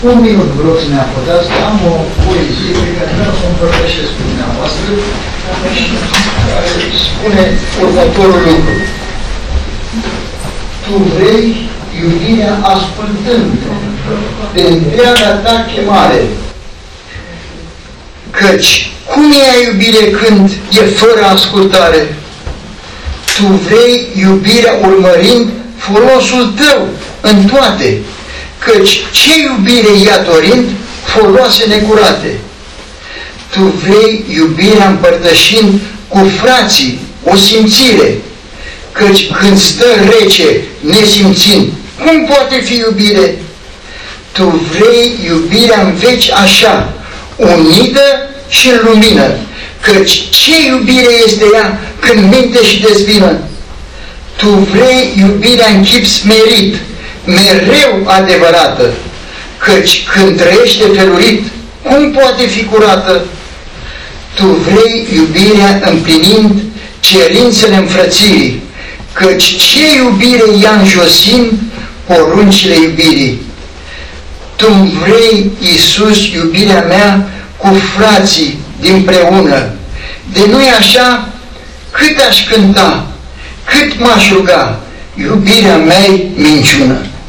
Un minut, vă rog să ne acordați, am o poezie pe care vreau să o împărtășesc cu dumneavoastră și care spune următorul lucru. Tu vrei iubirea ascultând de întreaga ta chemare, căci cum e a iubire când e fără ascultare? Tu vrei iubirea urmărind folosul tău în toate, căci ce iubire ea dorind foloase necurate? Tu vrei iubirea împărtășind cu frații o simțire, căci când stă rece nesimțind, cum poate fi iubire? Tu vrei iubirea în veci așa, unită și în lumină, căci ce iubire este ea când minte și dezbină? Tu vrei iubirea în chip smerit, mereu adevărată, căci când trăiește felurit, cum poate fi curată? Tu vrei iubirea împlinind cerințele înfrățirii, căci ce iubire ea înjosind poruncile iubirii? Tu vrei, Iisus, iubirea mea cu frații dinpreună, de nu-i așa, cât aș cânta, cât m-aș ruga, iubirea mea minciună.